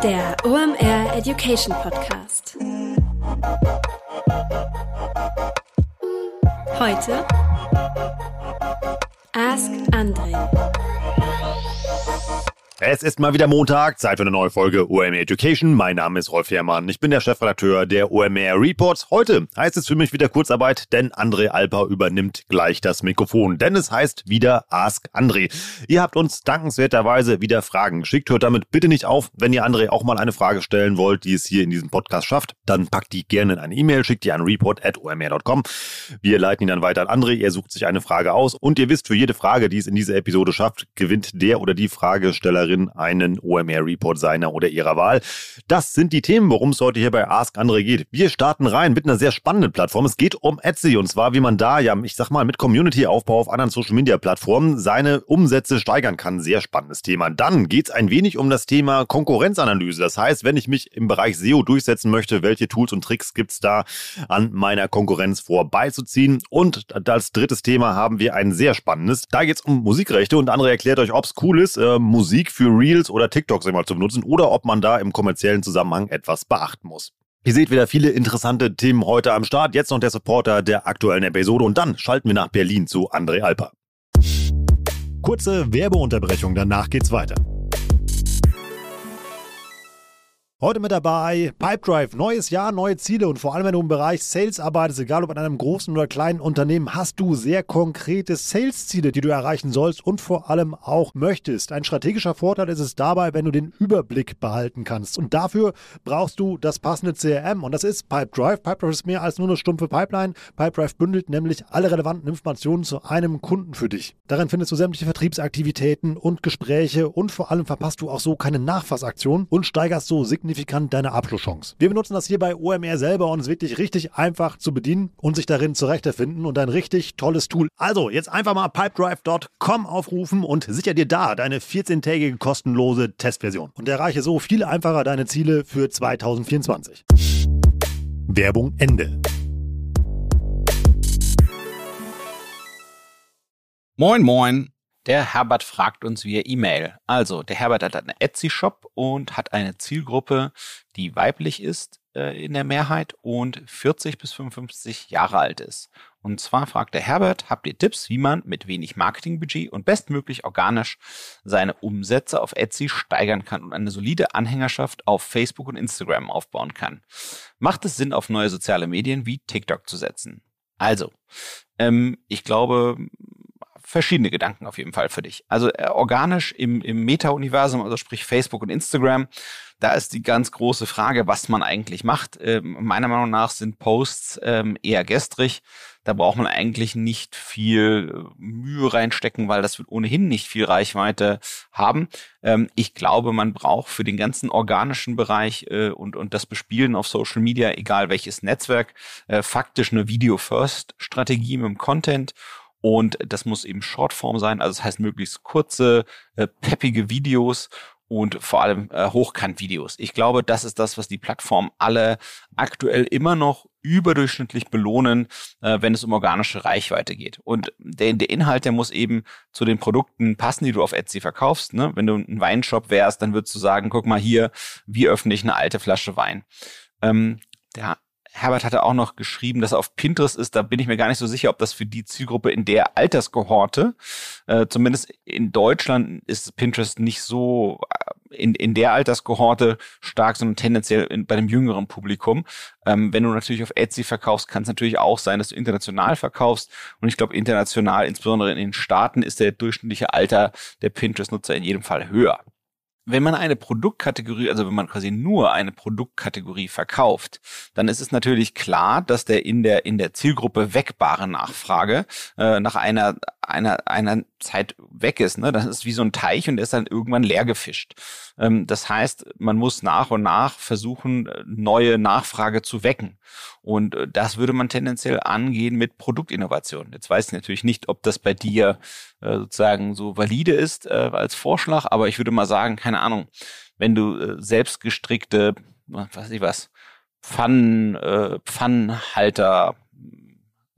Der OMR Education Podcast. Heute Ask André. Es ist mal wieder Montag, Zeit für eine neue Folge OMR Education. Mein Name ist Rolf Herrmann, ich bin der Chefredakteur der OMR Reports. Heute heißt es für mich wieder Kurzarbeit, denn André Alper übernimmt gleich das Mikrofon. Denn es heißt wieder Ask André. Ihr habt uns dankenswerterweise wieder Fragen geschickt. Hört damit bitte nicht auf. Wenn ihr André auch mal eine Frage stellen wollt, die es hier in diesem Podcast schafft, dann packt die gerne in eine E-Mail, schickt die an report@omr.com. Wir leiten ihn dann weiter an André. Er sucht sich eine Frage aus. Und ihr wisst, für jede Frage, die es in dieser Episode schafft, gewinnt der oder die Fragestellerin einen OMR-Report seiner oder ihrer Wahl. Das sind die Themen, worum es heute hier bei Ask André geht. Wir starten rein mit einer sehr spannenden Plattform. Es geht um Etsy und zwar, wie man da mit Community-Aufbau auf anderen Social-Media-Plattformen seine Umsätze steigern kann. Sehr spannendes Thema. Dann geht es ein wenig um das Thema Konkurrenzanalyse. Das heißt, wenn ich mich im Bereich SEO durchsetzen möchte, welche Tools und Tricks gibt es da, an meiner Konkurrenz vorbeizuziehen? Und als drittes Thema haben wir ein sehr spannendes. Da geht es um Musikrechte und André erklärt euch, ob es cool ist, Musik für Reels oder TikToks immer zu benutzen oder ob man da im kommerziellen Zusammenhang etwas beachten muss. Ihr seht wieder viele interessante Themen heute am Start. Jetzt noch der Supporter der aktuellen Episode und dann schalten wir nach Berlin zu André Alper. Kurze Werbeunterbrechung, danach geht's weiter. Heute mit dabei Pipedrive, neues Jahr, neue Ziele und vor allem, wenn du im Bereich Sales arbeitest, egal ob in einem großen oder kleinen Unternehmen, hast du sehr konkrete Sales-Ziele, die du erreichen sollst und vor allem auch möchtest. Ein strategischer Vorteil ist es dabei, wenn du den Überblick behalten kannst und dafür brauchst du das passende CRM und das ist Pipedrive. Pipedrive ist mehr als nur eine stumpfe Pipeline. Pipedrive bündelt nämlich alle relevanten Informationen zu einem Kunden für dich. Darin findest du sämtliche Vertriebsaktivitäten und Gespräche und vor allem verpasst du auch so keine Nachfassaktion und steigerst so signifikant deine Abschlusschance. Wir benutzen das hier bei OMR selber und es ist wirklich richtig einfach zu bedienen und sich darin zurechtfinden und ein richtig tolles Tool. Also jetzt einfach mal pipedrive.com aufrufen und sicher dir da deine 14-tägige kostenlose Testversion und erreiche so viel einfacher deine Ziele für 2024. Werbung Ende. Moin moin. Der Herbert fragt uns via E-Mail. Also, der Herbert hat einen Etsy-Shop und hat eine Zielgruppe, die weiblich ist in der Mehrheit und 40 bis 55 Jahre alt ist. Und zwar fragt der Herbert, habt ihr Tipps, wie man mit wenig Marketingbudget und bestmöglich organisch seine Umsätze auf Etsy steigern kann und eine solide Anhängerschaft auf Facebook und Instagram aufbauen kann? Macht es Sinn, auf neue soziale Medien wie TikTok zu setzen? Also, ich glaube, verschiedene Gedanken auf jeden Fall für dich. Also organisch im Meta-Universum, also sprich Facebook und Instagram, da ist die ganz große Frage, was man eigentlich macht. Meiner Meinung nach sind Posts eher gestrig. Da braucht man eigentlich nicht viel Mühe reinstecken, weil das wird ohnehin nicht viel Reichweite haben. Ich glaube, man braucht für den ganzen organischen Bereich und das Bespielen auf Social Media, egal welches Netzwerk, faktisch eine Video-First-Strategie mit dem Content. Und das muss eben Shortform sein, also das heißt möglichst kurze, peppige Videos und vor allem Hochkant-Videos. Ich glaube, das ist das, was die Plattformen alle aktuell immer noch überdurchschnittlich belohnen, wenn es um organische Reichweite geht. Und der Inhalt, der muss eben zu den Produkten passen, die du auf Etsy verkaufst. Ne? Wenn du ein Weinshop wärst, dann würdest du sagen, guck mal hier, wie öffne ich eine alte Flasche Wein? Der Herbert hatte auch noch geschrieben, dass er auf Pinterest ist. Da bin ich mir gar nicht so sicher, ob das für die Zielgruppe in der Alterskohorte, zumindest in Deutschland ist Pinterest nicht so in der Alterskohorte stark, sondern tendenziell bei dem jüngeren Publikum. Wenn du natürlich auf Etsy verkaufst, kann es natürlich auch sein, dass du international verkaufst. Und ich glaube, international, insbesondere in den Staaten, ist der durchschnittliche Alter der Pinterest-Nutzer in jedem Fall höher. Wenn man eine Produktkategorie, also wenn man quasi nur eine Produktkategorie verkauft, dann ist es natürlich klar, dass der in der Zielgruppe wegbare Nachfrage nach einer Zeit weg ist. Ne? Das ist wie so ein Teich und der ist dann irgendwann leer gefischt. Das heißt, man muss nach und nach versuchen, neue Nachfrage zu wecken. Und das würde man tendenziell angehen mit Produktinnovation. Jetzt weiß ich natürlich nicht, ob das bei dir sozusagen so valide ist als Vorschlag, aber ich würde mal sagen, keine Ahnung, wenn du selbstgestrickte, was weiß ich was, Pfannenhalter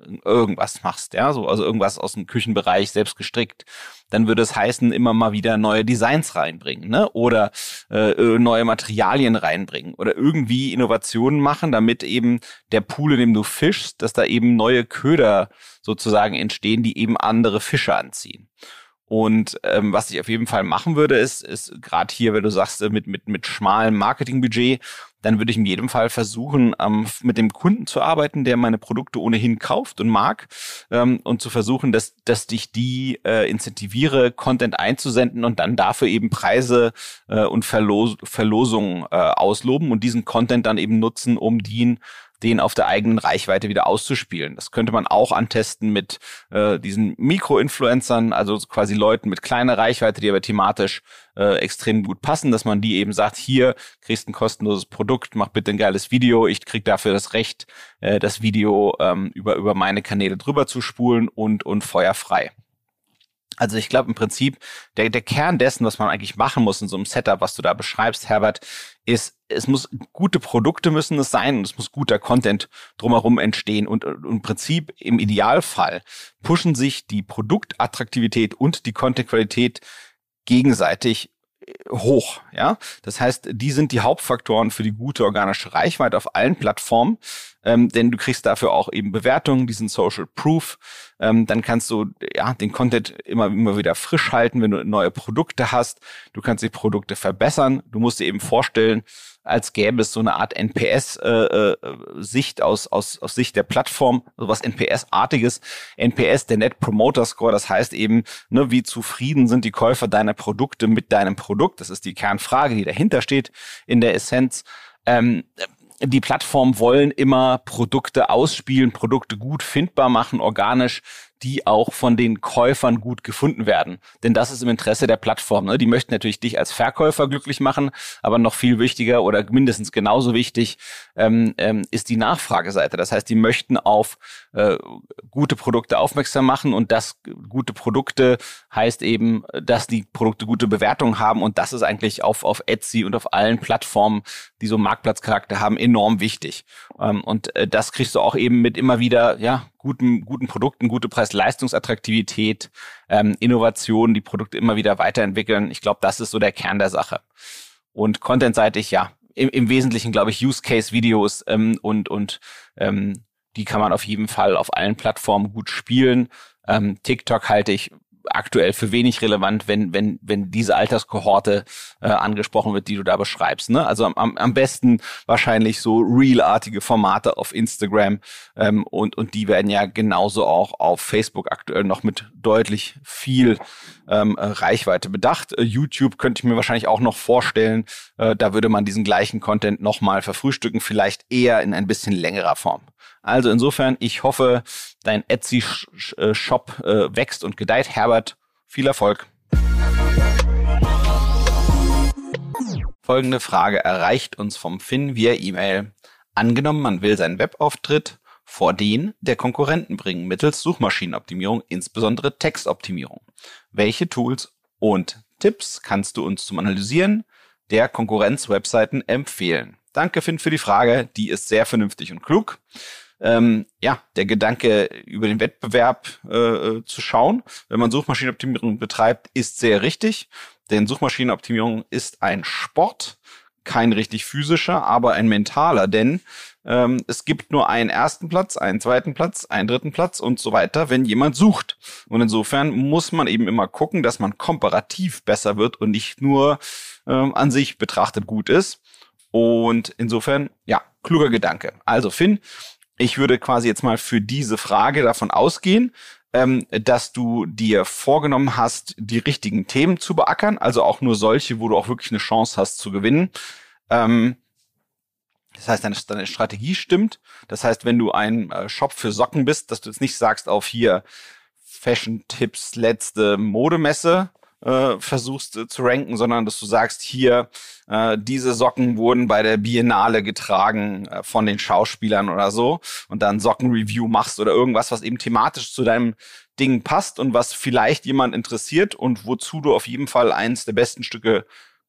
irgendwas machst, ja, so, also irgendwas aus dem Küchenbereich selbst gestrickt, dann würde es heißen, immer mal wieder neue Designs reinbringen, ne? Oder neue Materialien reinbringen oder irgendwie Innovationen machen, damit eben der Pool, in dem du fischst, dass da eben neue Köder sozusagen entstehen, die eben andere Fische anziehen. Und was ich auf jeden Fall machen würde, ist gerade hier, wenn du sagst, mit schmalem Marketingbudget, dann würde ich in jedem Fall versuchen, mit dem Kunden zu arbeiten, der meine Produkte ohnehin kauft und mag, und zu versuchen, dass ich die incentiviere, Content einzusenden und dann dafür eben Preise und Verlosungen ausloben und diesen Content dann eben nutzen, um den auf der eigenen Reichweite wieder auszuspielen. Das könnte man auch antesten mit diesen Mikro-Influencern, also quasi Leuten mit kleiner Reichweite, die aber thematisch extrem gut passen, dass man die eben sagt, hier kriegst ein kostenloses Produkt, mach bitte ein geiles Video, ich krieg dafür das Recht, das Video über meine Kanäle drüber zu spulen und feuerfrei. Also ich glaube im Prinzip, der Kern dessen, was man eigentlich machen muss in so einem Setup, was du da beschreibst, Herbert, ist, es muss gute Produkte müssen es sein und es muss guter Content drumherum entstehen und im Prinzip im Idealfall pushen sich die Produktattraktivität und die Contentqualität gegenseitig hoch, ja. Das heißt, die sind die Hauptfaktoren für die gute organische Reichweite auf allen Plattformen, denn du kriegst dafür auch eben Bewertungen, diesen Social Proof. Dann kannst du den Content immer wieder frisch halten, wenn du neue Produkte hast. Du kannst die Produkte verbessern. Du musst dir eben vorstellen, als gäbe es so eine Art NPS-Sicht aus Sicht der Plattform, also was NPS-artiges. NPS, der Net Promoter Score, das heißt eben, ne, wie zufrieden sind die Käufer deiner Produkte mit deinem Produkt. Das ist die Kernfrage, die dahinter steht in der Essenz. Die Plattformen wollen immer Produkte ausspielen, Produkte gut findbar machen, organisch, die auch von den Käufern gut gefunden werden. Denn das ist im Interesse der Plattform. Ne? Die möchten natürlich dich als Verkäufer glücklich machen, aber noch viel wichtiger oder mindestens genauso wichtig ist die Nachfrageseite. Das heißt, die möchten auf gute Produkte aufmerksam machen und das gute Produkte heißt eben, dass die Produkte gute Bewertungen haben und das ist eigentlich auf Etsy und auf allen Plattformen, die so Marktplatzcharakter haben, enorm wichtig. Und das kriegst du auch eben mit immer wieder, guten Produkten, gute Preis-Leistungsattraktivität, Innovation, die Produkte immer wieder weiterentwickeln. Ich glaube, das ist so der Kern der Sache. Und contentseitig, im Wesentlichen, glaube ich, Use-Case-Videos und die kann man auf jeden Fall auf allen Plattformen gut spielen. TikTok halte ich aktuell für wenig relevant, wenn diese Alterskohorte angesprochen wird, die du da beschreibst. Ne? Also am besten wahrscheinlich so Reel-artige Formate auf Instagram und die werden ja genauso auch auf Facebook aktuell noch mit deutlich viel Reichweite bedacht. YouTube könnte ich mir wahrscheinlich auch noch vorstellen, da würde man diesen gleichen Content nochmal verfrühstücken, vielleicht eher in ein bisschen längerer Form. Also insofern, ich hoffe, dein Etsy-Shop wächst und gedeiht. Herbert, viel Erfolg. Folgende Frage erreicht uns vom Finn via E-Mail. Angenommen, man will seinen Webauftritt vor den der Konkurrenten bringen, mittels Suchmaschinenoptimierung, insbesondere Textoptimierung. Welche Tools und Tipps kannst du uns zum Analysieren der Konkurrenz-Webseiten empfehlen? Danke, Finn, für die Frage. Die ist sehr vernünftig und klug. Der Gedanke, über den Wettbewerb zu schauen, wenn man Suchmaschinenoptimierung betreibt, ist sehr richtig. Denn Suchmaschinenoptimierung ist ein Sport, kein richtig physischer, aber ein mentaler. Denn es gibt nur einen ersten Platz, einen zweiten Platz, einen dritten Platz und so weiter, wenn jemand sucht. Und insofern muss man eben immer gucken, dass man komparativ besser wird und nicht nur an sich betrachtet gut ist. Und insofern, kluger Gedanke. Also Finn, ich würde quasi jetzt mal für diese Frage davon ausgehen, dass du dir vorgenommen hast, die richtigen Themen zu beackern, also auch nur solche, wo du auch wirklich eine Chance hast zu gewinnen. Das heißt, deine Strategie stimmt. Das heißt, wenn du ein Shop für Socken bist, dass du jetzt nicht sagst, auf hier Fashion-Tipps, letzte Modemesse versuchst zu ranken, sondern dass du sagst, hier, diese Socken wurden bei der Biennale getragen von den Schauspielern oder so und dann Sockenreview machst oder irgendwas, was eben thematisch zu deinem Ding passt und was vielleicht jemand interessiert und wozu du auf jeden Fall eins der besten Stücke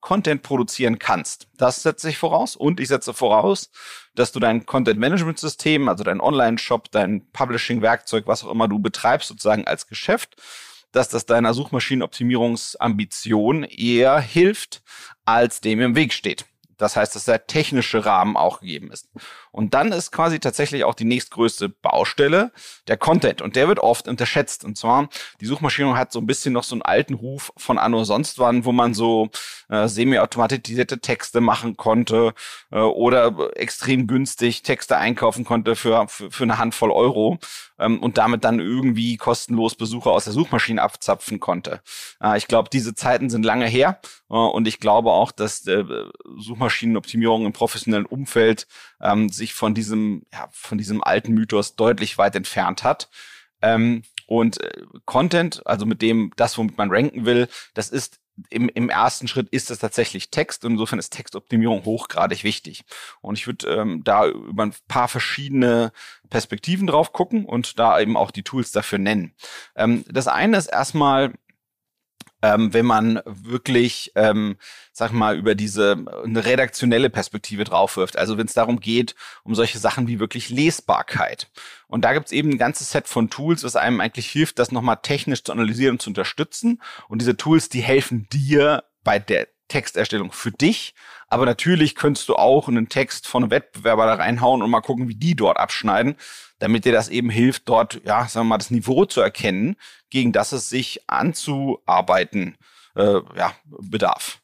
Content produzieren kannst. Das setze ich voraus und ich setze voraus, dass du dein Content-Management-System, also dein Online-Shop, dein Publishing-Werkzeug, was auch immer du betreibst, sozusagen als Geschäft, dass das deiner Suchmaschinenoptimierungsambition eher hilft, als dem im Weg steht. Das heißt, dass der technische Rahmen auch gegeben ist. Und dann ist quasi tatsächlich auch die nächstgrößte Baustelle der Content. Und der wird oft unterschätzt. Und zwar, die Suchmaschine hat so ein bisschen noch so einen alten Ruf von anno sonst wann, wo man so semi-automatisierte Texte machen konnte oder extrem günstig Texte einkaufen konnte für eine Handvoll Euro und damit dann irgendwie kostenlos Besucher aus der Suchmaschine abzapfen konnte. Ich glaube, diese Zeiten sind lange her und ich glaube auch, dass Suchmaschinenoptimierung im professionellen Umfeld sich von diesem alten Mythos deutlich weit entfernt hat. Und Content, also womit man ranken will, das ist im ersten Schritt ist es tatsächlich Text und insofern ist Textoptimierung hochgradig wichtig. Und ich würde da über ein paar verschiedene Perspektiven drauf gucken und da eben auch die Tools dafür nennen. Das eine ist erstmal, wenn man wirklich, über eine redaktionelle Perspektive draufwirft. Also wenn es darum geht, um solche Sachen wie wirklich Lesbarkeit. Und da gibt es eben ein ganzes Set von Tools, was einem eigentlich hilft, das nochmal technisch zu analysieren und zu unterstützen. Und diese Tools, die helfen dir bei der Texterstellung für dich. Aber natürlich könntest du auch einen Text von einem Wettbewerber da reinhauen und mal gucken, wie die dort abschneiden, damit dir das eben hilft, dort, das Niveau zu erkennen, gegen das es sich anzuarbeiten bedarf.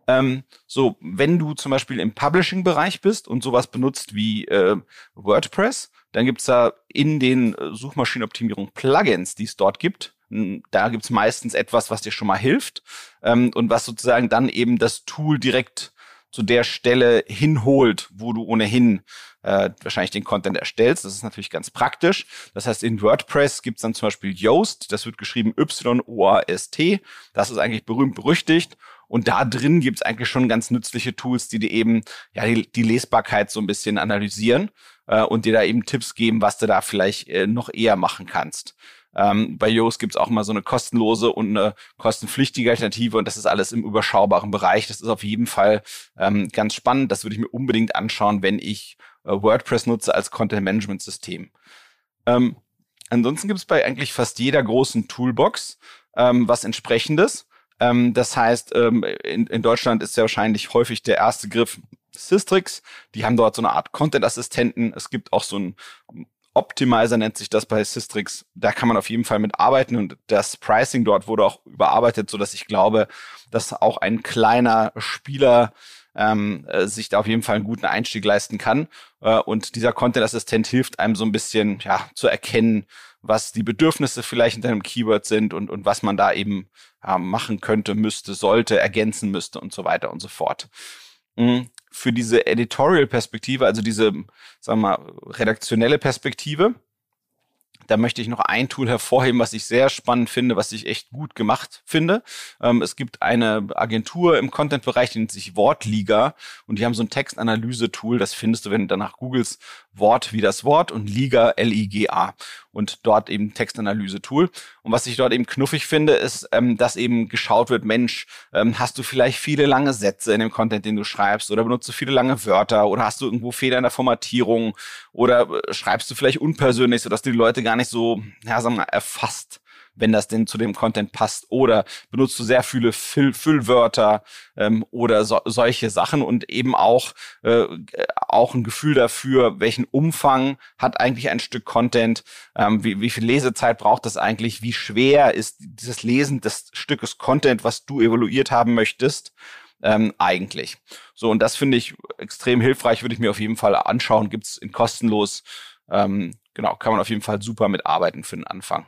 Wenn du zum Beispiel im Publishing-Bereich bist und sowas benutzt wie WordPress, dann gibt's da in den Suchmaschinenoptimierung-Plugins, die es dort gibt, da gibt's meistens etwas, was dir schon mal hilft und was sozusagen dann eben das Tool direkt zu der Stelle hinholt, wo du ohnehin wahrscheinlich den Content erstellst. Das ist natürlich ganz praktisch. Das heißt, in WordPress gibt's dann zum Beispiel Yoast, das wird geschrieben Y-O-A-S-T. Das ist eigentlich berühmt-berüchtigt. Und da drin gibt's eigentlich schon ganz nützliche Tools, die dir eben die Lesbarkeit so ein bisschen analysieren und dir da eben Tipps geben, was du da vielleicht noch eher machen kannst. Bei Yoast gibt's auch mal so eine kostenlose und eine kostenpflichtige Alternative und das ist alles im überschaubaren Bereich. Das ist auf jeden Fall ganz spannend. Das würde ich mir unbedingt anschauen, wenn ich WordPress nutze als Content-Management-System. Ansonsten gibt's bei eigentlich fast jeder großen Toolbox was Entsprechendes. Das heißt, in Deutschland ist ja wahrscheinlich häufig der erste Griff Systrix. Die haben dort so eine Art Content-Assistenten. Es gibt auch so ein Optimizer, nennt sich das bei Systrix. Da kann man auf jeden Fall mit arbeiten und das Pricing dort wurde auch überarbeitet, sodass ich glaube, dass auch ein kleiner Spieler sich da auf jeden Fall einen guten Einstieg leisten kann. Und dieser Content-Assistent hilft einem so ein bisschen zu erkennen, was die Bedürfnisse vielleicht in deinem Keyword sind und was man da eben machen könnte, müsste, sollte, ergänzen müsste und so weiter und so fort. Für diese Editorial-Perspektive, also diese, redaktionelle Perspektive, da möchte ich noch ein Tool hervorheben, was ich sehr spannend finde, was ich echt gut gemacht finde. Es gibt eine Agentur im Content-Bereich, die nennt sich Wortliga und die haben so ein Textanalyse-Tool, das findest du, wenn du danach googelst, Wort wie das Wort und Liga, L-I-G-A und dort eben Textanalyse-Tool. Und was ich dort eben knuffig finde, ist, dass eben geschaut wird, Mensch, hast du vielleicht viele lange Sätze in dem Content, den du schreibst oder benutzt du viele lange Wörter oder hast du irgendwo Fehler in der Formatierung oder schreibst du vielleicht unpersönlich, sodass du die Leute gar nicht so, erfasst, wenn das denn zu dem Content passt oder benutzt du sehr viele Füllwörter oder solche Sachen und eben auch ein Gefühl dafür, welchen Umfang hat eigentlich ein Stück Content, wie viel Lesezeit braucht das eigentlich, wie schwer ist dieses Lesen des Stückes Content, was du evaluiert haben möchtest, eigentlich. So, und das finde ich extrem hilfreich, würde ich mir auf jeden Fall anschauen, gibt's in kostenlos, kann man auf jeden Fall super mitarbeiten für den Anfang.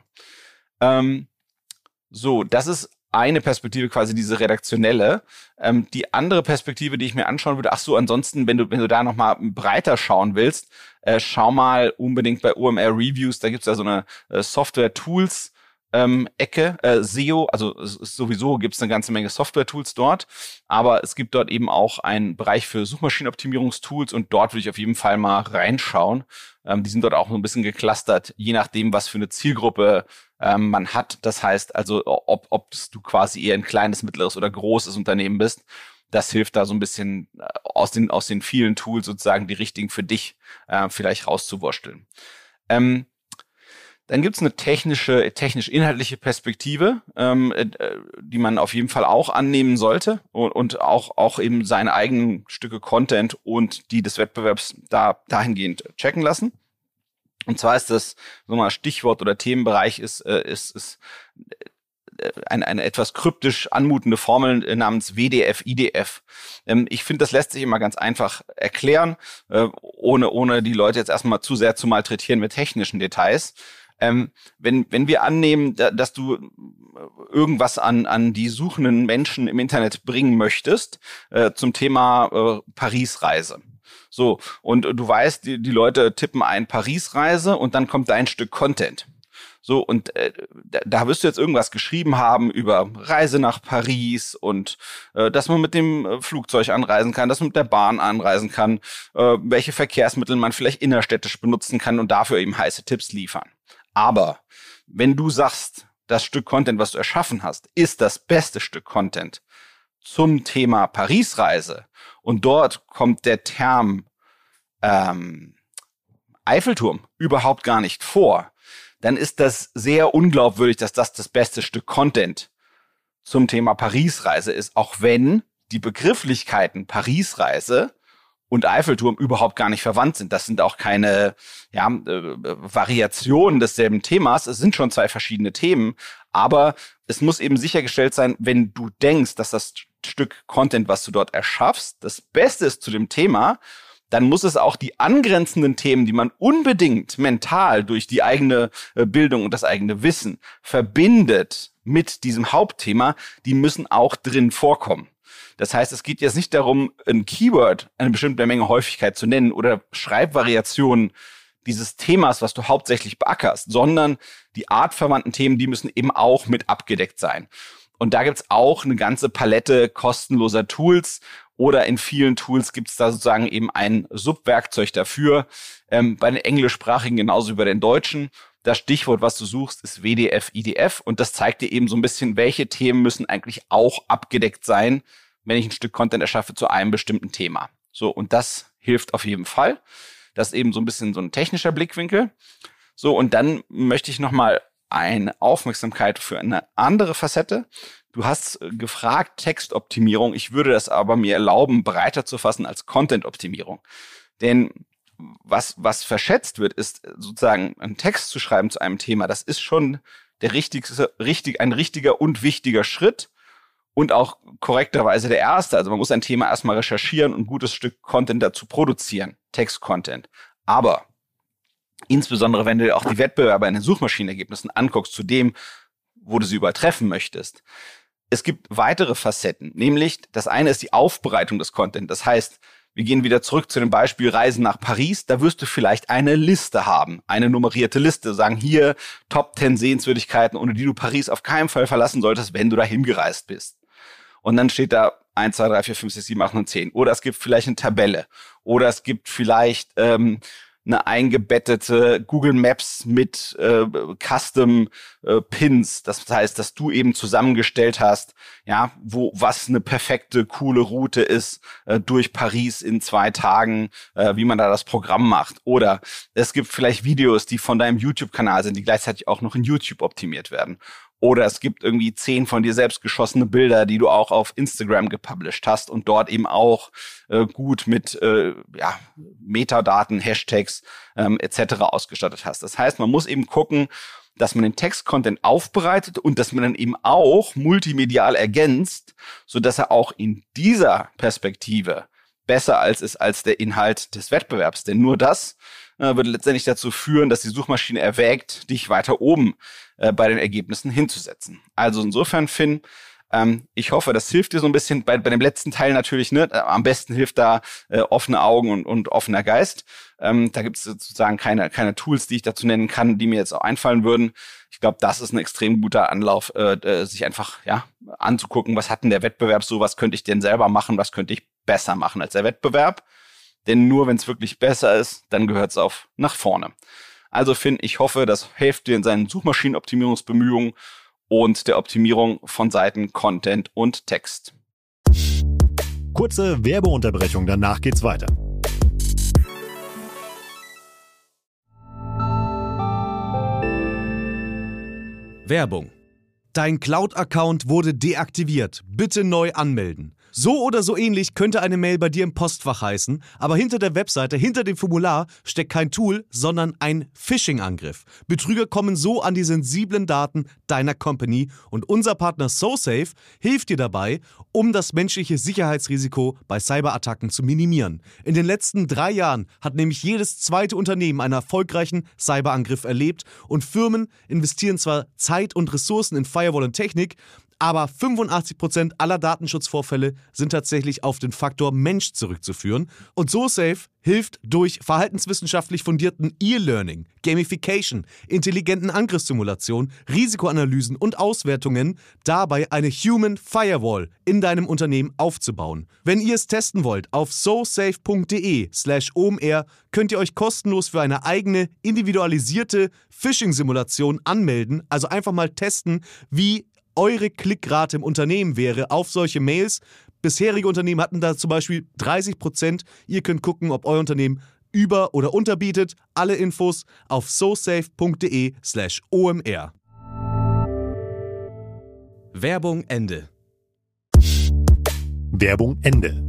Das ist eine Perspektive, quasi diese redaktionelle. Die andere Perspektive, die ich mir anschauen würde, ansonsten, wenn du da nochmal breiter schauen willst, schau mal unbedingt bei OMR Reviews, da gibt's ja so eine Software-Tools Ecke, SEO, also sowieso gibt's eine ganze Menge Software-Tools dort, aber es gibt dort eben auch einen Bereich für Suchmaschinenoptimierungstools und dort würde ich auf jeden Fall mal reinschauen. Die sind dort auch so ein bisschen geclustert, je nachdem, was für eine Zielgruppe man hat. Das heißt also, ob du quasi eher ein kleines, mittleres oder großes Unternehmen bist. Das hilft da so ein bisschen aus den vielen Tools sozusagen die richtigen für dich vielleicht rauszuwursteln. Dann gibt's eine technisch-inhaltliche Perspektive, die man auf jeden Fall auch annehmen sollte und auch eben seine eigenen Stücke Content und die des Wettbewerbs dahingehend checken lassen. Und zwar ist das so mal Stichwort oder Themenbereich ist eine etwas kryptisch anmutende Formel namens WDF, IDF. Ich finde, das lässt sich immer ganz einfach erklären, ohne die Leute jetzt erstmal zu sehr zu malträtieren mit technischen Details. Wenn wir annehmen, dass du irgendwas an die suchenden Menschen im Internet bringen möchtest, zum Thema Paris-Reise. So, und du weißt, die Leute tippen ein Paris-Reise und dann kommt dein Stück Content. So, und da wirst du jetzt irgendwas geschrieben haben über Reise nach Paris und dass man mit dem Flugzeug anreisen kann, dass man mit der Bahn anreisen kann, welche Verkehrsmittel man vielleicht innerstädtisch benutzen kann und dafür eben heiße Tipps liefern. Aber wenn du sagst, das Stück Content, was du erschaffen hast, ist das beste Stück Content zum Thema Paris-Reise und dort kommt der Term Eiffelturm überhaupt gar nicht vor, dann ist das sehr unglaubwürdig, dass das beste Stück Content zum Thema Paris-Reise ist, auch wenn die Begrifflichkeiten Paris-Reise und Eiffelturm überhaupt gar nicht verwandt sind. Das sind auch keine Variationen desselben Themas. Es sind schon zwei verschiedene Themen, aber es muss eben sichergestellt sein, wenn du denkst, dass das Stück Content, was du dort erschaffst, das Beste ist zu dem Thema, dann muss es auch die angrenzenden Themen, die man unbedingt mental durch die eigene Bildung und das eigene Wissen verbindet mit diesem Hauptthema, die müssen auch drin vorkommen. Das heißt, es geht jetzt nicht darum, ein Keyword eine bestimmte Menge Häufigkeit zu nennen oder Schreibvariationen dieses Themas, was du hauptsächlich beackerst, sondern die artverwandten Themen, die müssen eben auch mit abgedeckt sein. Und da gibt's auch eine ganze Palette kostenloser Tools oder in vielen Tools gibt's da sozusagen eben ein Subwerkzeug dafür. Bei den englischsprachigen genauso wie bei den deutschen. Das Stichwort, was du suchst, ist WDF, IDF und das zeigt dir eben so ein bisschen, welche Themen müssen eigentlich auch abgedeckt sein, wenn ich ein Stück Content erschaffe zu einem bestimmten Thema. So, und das hilft auf jeden Fall. Das ist eben so ein bisschen so ein technischer Blickwinkel. So, und dann möchte ich nochmal eine Aufmerksamkeit für eine andere Facette. Du hast gefragt, Textoptimierung. Ich würde das aber mir erlauben, breiter zu fassen als Content-Optimierung. Denn was verschätzt wird, ist sozusagen einen Text zu schreiben zu einem Thema. Das ist schon ein richtiger und wichtiger Schritt und auch korrekterweise der erste. Also man muss ein Thema erstmal recherchieren und ein gutes Stück Content dazu produzieren, Text-Content. Aber insbesondere, wenn du dir auch die Wettbewerber in den Suchmaschinenergebnissen anguckst, zu dem, wo du sie übertreffen möchtest. Es gibt weitere Facetten, nämlich das eine ist die Aufbereitung des Content. Das heißt, wir gehen wieder zurück zu dem Beispiel Reisen nach Paris. Da wirst du vielleicht eine Liste haben, eine nummerierte Liste. Sagen hier Top 10 Sehenswürdigkeiten, ohne die du Paris auf keinen Fall verlassen solltest, wenn du dahin gereist bist. Und dann steht da 1, 2, 3, 4, 5, 6, 7, 8, 9, 10. Oder es gibt vielleicht eine Tabelle. Oder es gibt vielleicht eine eingebettete Google Maps mit Custom Pins. Das heißt, dass du eben zusammengestellt hast, ja, was eine perfekte, coole Route ist durch Paris in 2 Tagen, wie man da das Programm macht. Oder es gibt vielleicht Videos, die von deinem YouTube-Kanal sind, die gleichzeitig auch noch in YouTube optimiert werden. Oder es gibt irgendwie 10 von dir selbst geschossene Bilder, die du auch auf Instagram gepublished hast und dort eben auch gut mit Metadaten, Hashtags etc. ausgestattet hast. Das heißt, man muss eben gucken, dass man den Text-Content aufbereitet und dass man dann eben auch multimedial ergänzt, sodass er auch in dieser Perspektive besser ist als der Inhalt des Wettbewerbs. Denn nur das wird letztendlich dazu führen, dass die Suchmaschine erwägt, dich weiter oben bei den Ergebnissen hinzusetzen. Also insofern, Finn, ich hoffe, das hilft dir so ein bisschen bei dem letzten Teil natürlich. Ne? Am besten hilft da offene Augen und offener Geist. Da gibt es sozusagen keine Tools, die ich dazu nennen kann, die mir jetzt auch einfallen würden. Ich glaube, das ist ein extrem guter Anlauf, sich einfach anzugucken, was hat denn der Wettbewerb so, was könnte ich denn selber machen, was könnte ich besser machen als der Wettbewerb. Denn nur wenn es wirklich besser ist, dann gehört es auf nach vorne. Also Finn, ich hoffe, das hilft dir in seinen Suchmaschinenoptimierungsbemühungen und der Optimierung von Seiten, Content und Text. Kurze Werbeunterbrechung, danach geht's weiter. Werbung. Dein Cloud-Account wurde deaktiviert. Bitte neu anmelden. So oder so ähnlich könnte eine Mail bei dir im Postfach heißen, aber hinter der Webseite, hinter dem Formular steckt kein Tool, sondern ein Phishing-Angriff. Betrüger kommen so an die sensiblen Daten deiner Company und unser Partner SoSafe hilft dir dabei, um das menschliche Sicherheitsrisiko bei Cyberattacken zu minimieren. In den letzten 3 Jahren hat nämlich jedes zweite Unternehmen einen erfolgreichen Cyberangriff erlebt und Firmen investieren zwar Zeit und Ressourcen in Firewall und Technik, aber 85% aller Datenschutzvorfälle sind tatsächlich auf den Faktor Mensch zurückzuführen. Und SoSafe hilft durch verhaltenswissenschaftlich fundierten E-Learning, Gamification, intelligenten Angriffssimulationen, Risikoanalysen und Auswertungen dabei eine Human Firewall in deinem Unternehmen aufzubauen. Wenn ihr es testen wollt, auf sosafe.de/omr könnt ihr euch kostenlos für eine eigene individualisierte Phishing-Simulation anmelden. Also einfach mal testen, wie eure Klickrate im Unternehmen wäre auf solche Mails. Bisherige Unternehmen hatten da zum Beispiel 30%. Ihr könnt gucken, ob euer Unternehmen über- oder unterbietet. Alle Infos auf sosafe.de/omr. Werbung Ende. Werbung Ende.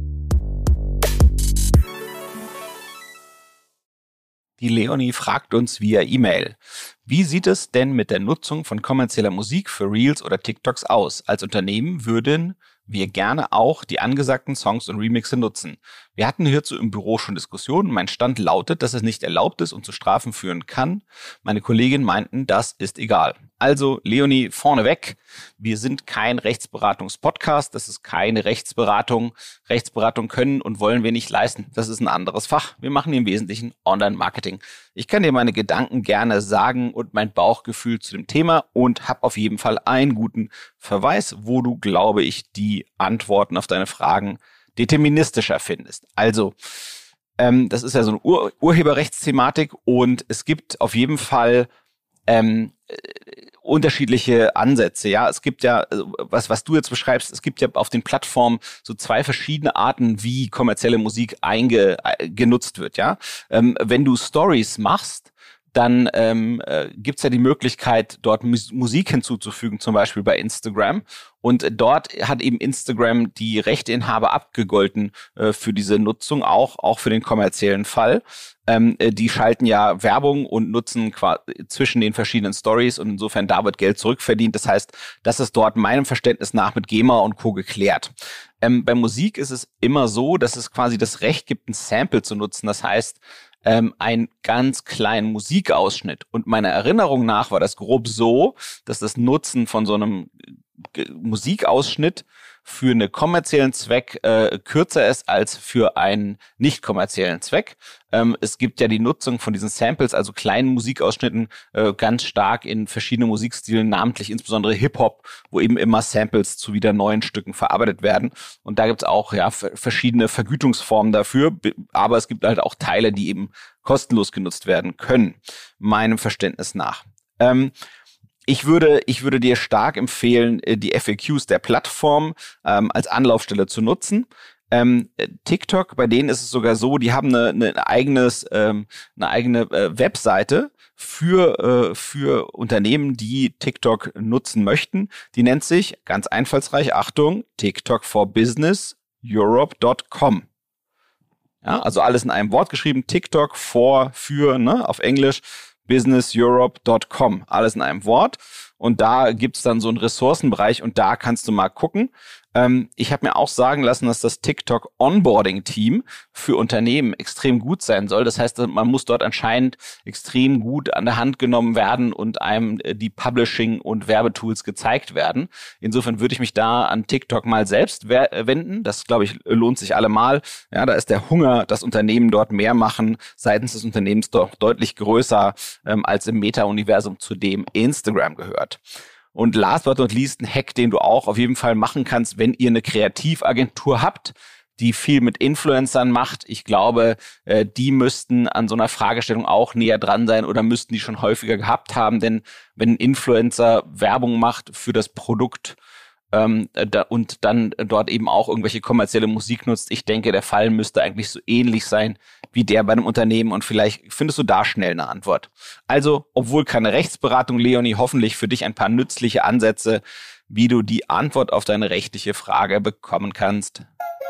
Die Leonie fragt uns via E-Mail: Wie sieht es denn mit der Nutzung von kommerzieller Musik für Reels oder TikToks aus? Als Unternehmen würden wir gerne auch die angesagten Songs und Remixe nutzen. Wir hatten hierzu im Büro schon Diskussionen. Mein Stand lautet, dass es nicht erlaubt ist und zu Strafen führen kann. Meine Kolleginnen meinten, das ist egal. Also, Leonie, vorneweg, wir sind kein Rechtsberatungspodcast, das ist keine Rechtsberatung. Rechtsberatung können und wollen wir nicht leisten. Das ist ein anderes Fach. Wir machen im Wesentlichen Online-Marketing. Ich kann dir meine Gedanken gerne sagen und mein Bauchgefühl zu dem Thema und habe auf jeden Fall einen guten Verweis, wo du, glaube ich, die Antworten auf deine Fragen deterministischer findest. Also, das ist ja so eine Urheberrechtsthematik und es gibt auf jeden Fall unterschiedliche Ansätze. Ja, es gibt ja, was du jetzt beschreibst, es gibt ja auf den Plattformen so 2 verschiedene Arten, wie kommerzielle Musik genutzt wird. Ja, wenn du Stories machst, dann gibt's ja die Möglichkeit, dort Musik hinzuzufügen, zum Beispiel bei Instagram. Und dort hat eben Instagram die Rechteinhaber abgegolten für diese Nutzung, auch für den kommerziellen Fall. Die schalten ja Werbung und nutzen zwischen den verschiedenen Stories und insofern da wird Geld zurückverdient. Das heißt, das ist dort meinem Verständnis nach mit GEMA und Co. geklärt. Bei Musik ist es immer so, dass es quasi das Recht gibt, ein Sample zu nutzen. Das heißt, einen ganz kleinen Musikausschnitt. Und meiner Erinnerung nach war das grob so, dass das Nutzen von so einem Musikausschnitt für einen kommerziellen Zweck kürzer ist als für einen nicht kommerziellen Zweck. Es gibt ja die Nutzung von diesen Samples, also kleinen Musikausschnitten, ganz stark in verschiedenen Musikstilen, namentlich insbesondere Hip-Hop, wo eben immer Samples zu wieder neuen Stücken verarbeitet werden. Und da gibt es auch verschiedene Vergütungsformen dafür, aber es gibt halt auch Teile, die eben kostenlos genutzt werden können, meinem Verständnis nach. Ich würde dir stark empfehlen, die FAQs der Plattform als Anlaufstelle zu nutzen. TikTok, bei denen ist es sogar so, die haben eine eigene Webseite für Unternehmen, die TikTok nutzen möchten. Die nennt sich ganz einfallsreich, Achtung, TikTokforBusinessEurope.com. Ja, also alles in einem Wort geschrieben, TikTok für auf Englisch, businesseurope.com, alles in einem Wort. Und da gibt's dann so einen Ressourcenbereich und da kannst du mal gucken. Ich habe mir auch sagen lassen, dass das TikTok Onboarding Team für Unternehmen extrem gut sein soll. Das heißt, man muss dort anscheinend extrem gut an der Hand genommen werden und einem die Publishing- und Werbetools gezeigt werden. Insofern würde ich mich da an TikTok mal selbst wenden. Das, glaube ich, lohnt sich allemal. Ja, da ist der Hunger, dass Unternehmen dort mehr machen, seitens des Unternehmens doch deutlich größer als im Meta-Universum, zu dem Instagram gehört. Und last but not least, ein Hack, den du auch auf jeden Fall machen kannst, wenn ihr eine Kreativagentur habt, die viel mit Influencern macht. Ich glaube, die müssten an so einer Fragestellung auch näher dran sein oder müssten die schon häufiger gehabt haben. Denn wenn ein Influencer Werbung macht für das Produkt und dann dort eben auch irgendwelche kommerzielle Musik nutzt. Ich denke, der Fall müsste eigentlich so ähnlich sein wie der bei einem Unternehmen und vielleicht findest du da schnell eine Antwort. Also, obwohl keine Rechtsberatung, Leonie, hoffentlich für dich ein paar nützliche Ansätze, wie du die Antwort auf deine rechtliche Frage bekommen kannst.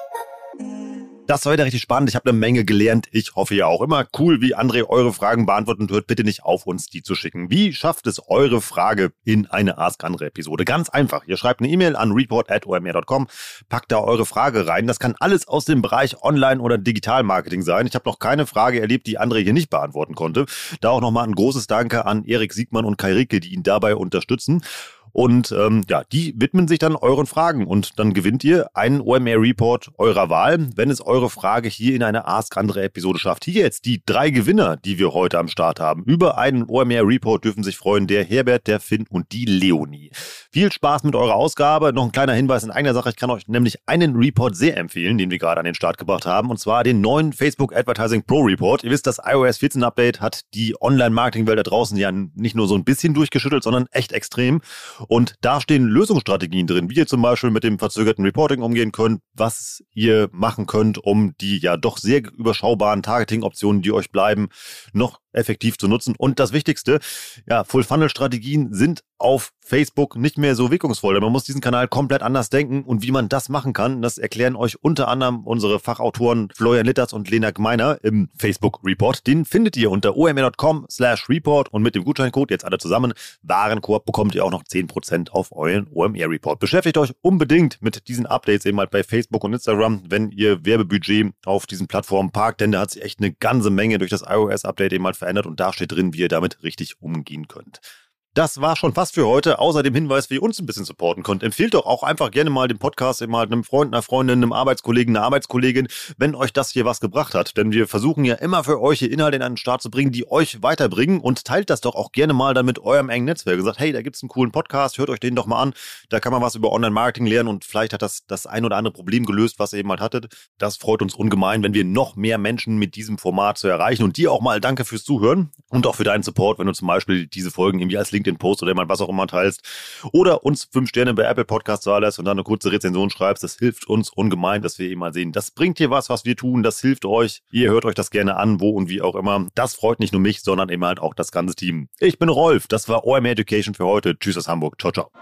Das war wieder richtig spannend. Ich habe eine Menge gelernt. Ich hoffe ja auch immer. Cool, wie André eure Fragen beantwortet und hört bitte nicht auf, uns die zu schicken. Wie schafft es eure Frage in eine Ask André Episode? Ganz einfach. Ihr schreibt eine E-Mail an report@omr.com, packt da eure Frage rein. Das kann alles aus dem Bereich Online- oder Digitalmarketing sein. Ich habe noch keine Frage erlebt, die André hier nicht beantworten konnte. Da auch nochmal ein großes Danke an Erik Siegmann und Kai Ricke, die ihn dabei unterstützen. Und die widmen sich dann euren Fragen und dann gewinnt ihr einen OMR-Report eurer Wahl, wenn es eure Frage hier in eine Ask André-Episode schafft. Hier jetzt die 3 Gewinner, die wir heute am Start haben. Über einen OMR-Report dürfen sich freuen der Herbert, der Finn und die Leonie. Viel Spaß mit eurer Ausgabe. Noch ein kleiner Hinweis in eigener Sache. Ich kann euch nämlich einen Report sehr empfehlen, den wir gerade an den Start gebracht haben, und zwar den neuen Facebook Advertising Pro Report. Ihr wisst, das iOS 14 Update hat die Online-Marketing-Welt da draußen ja nicht nur so ein bisschen durchgeschüttelt, sondern echt extrem. Und da stehen Lösungsstrategien drin, wie ihr zum Beispiel mit dem verzögerten Reporting umgehen könnt, was ihr machen könnt, um die ja doch sehr überschaubaren Targeting-Optionen, die euch bleiben, noch effektiv zu nutzen. Und das Wichtigste, Full-Funnel-Strategien sind auf Facebook nicht mehr so wirkungsvoll. Man muss diesen Kanal komplett anders denken und wie man das machen kann, das erklären euch unter anderem unsere Fachautoren Florian Litters und Lena Gmeiner im Facebook-Report. Den findet ihr unter omr.com/report und mit dem Gutscheincode, jetzt alle zusammen, Warenkorb, bekommt ihr auch noch 10% auf euren OMR-Report. Beschäftigt euch unbedingt mit diesen Updates eben halt bei Facebook und Instagram, wenn ihr Werbebudget auf diesen Plattformen parkt, denn da hat sich echt eine ganze Menge durch das iOS-Update eben halt verändert und da steht drin, wie ihr damit richtig umgehen könnt. Das war schon fast für heute. Außer dem Hinweis, wie ihr uns ein bisschen supporten könnt. Empfehlt doch auch einfach gerne mal den Podcast eben halt einem Freund, einer Freundin, einem Arbeitskollegen, einer Arbeitskollegin, wenn euch das hier was gebracht hat. Denn wir versuchen ja immer für euch hier Inhalte in einen Start zu bringen, die euch weiterbringen, und teilt das doch auch gerne mal dann mit eurem engen Netzwerk. Und sagt, hey, da gibt's einen coolen Podcast, hört euch den doch mal an. Da kann man was über Online-Marketing lernen und vielleicht hat das ein oder andere Problem gelöst, was ihr eben halt hattet. Das freut uns ungemein, wenn wir noch mehr Menschen mit diesem Format zu erreichen. Und dir auch mal danke fürs Zuhören und auch für deinen Support, wenn du zum Beispiel diese Folgen irgendwie als LinkedIn-Post oder mal was auch immer teilst oder uns 5 Sterne bei Apple Podcasts zahlst und dann eine kurze Rezension schreibst. Das hilft uns ungemein, dass wir eben mal sehen, das bringt hier was wir tun, das hilft euch. Ihr hört euch das gerne an, wo und wie auch immer. Das freut nicht nur mich, sondern eben halt auch das ganze Team. Ich bin Rolf, das war OMR Education für heute. Tschüss aus Hamburg. Ciao, ciao.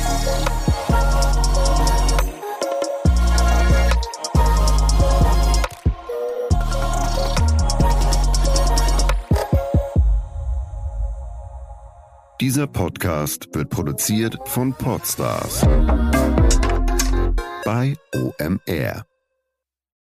Dieser Podcast wird produziert von Podstars bei OMR.